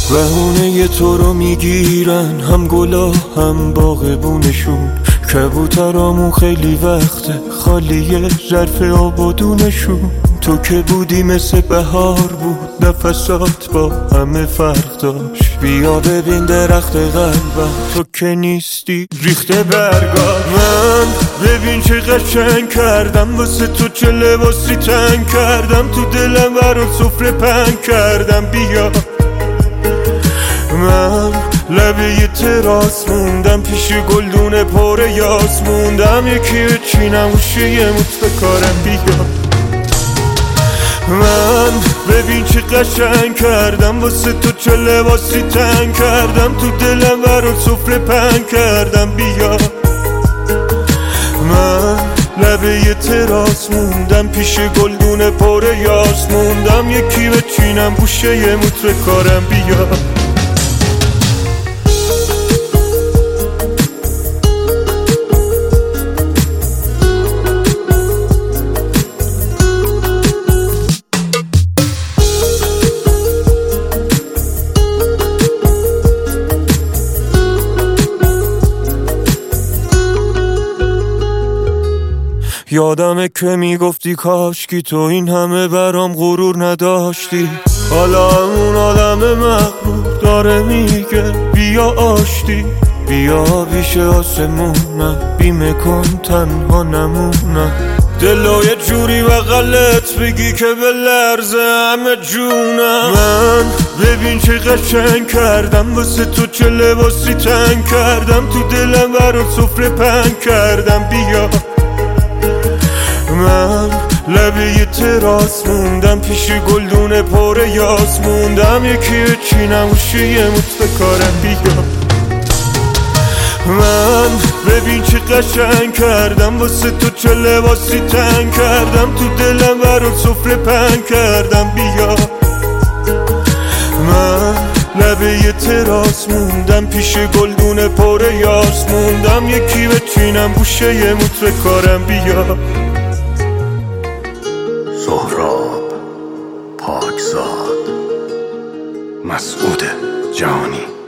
بهونه تو رو میگیرن هم گلا هم باغبونشون، کبوترامون خیلی وقته خالیه ظرف آبادونشون. تو که بودی مثل بهار بود، نفسات با همه فرق داشت. بیا ببین درخت قلبم، تو که نیستی ریخته برگار. من ببین چه قشنگ کردم واسه تو، چه لباسی تنگ کردم. تو دلم برات سفره پنگ کردم. بیا من لبه تراس موندم، پیش گلدون پر یاس موندم. یکی بچینم گوشه یه موت بکارم. بیا من ببین چه قشنگ کردم واسه تو، چه لباسی تنگ کردم. تو دلم برات سفره پنگ کردم. بیا من لبه تراس موندم، پیش گلدون پر یاس موندم. یکی بچینم گوشه یه موت بکارم. بیا یادمه که میگفتی کاشکی تو این همه برام غرور نداشتی. حالا اون آدم مغرور داره میگه بیا آشتی. بیا پیش آسمونم، بیمه کن تنها نمونم. دلو یه جوری بغلت بگی که به لرزه همه جونم. من ببین چه قشنگ کردم واسه تو، چه لباسی تنگ کردم. تو دلم برات سفره پنگ کردم. بیا من لبه تراس موندم، پیش گلدون پر یاس موندم. یکی بچینم گوشه یه موت بکارم. بیا من ببین چه قشنگ کردم واسه تو، چه لباسی تنگ کردم. تو دلم برات سفره پنگ کردم. بیا من لبه تراس موندم، پیش گلدون پر یاس موندم. یکی بچینم گوشه یه موت بکارم. بیا سهراب پاکزاد، مسعود جهانی.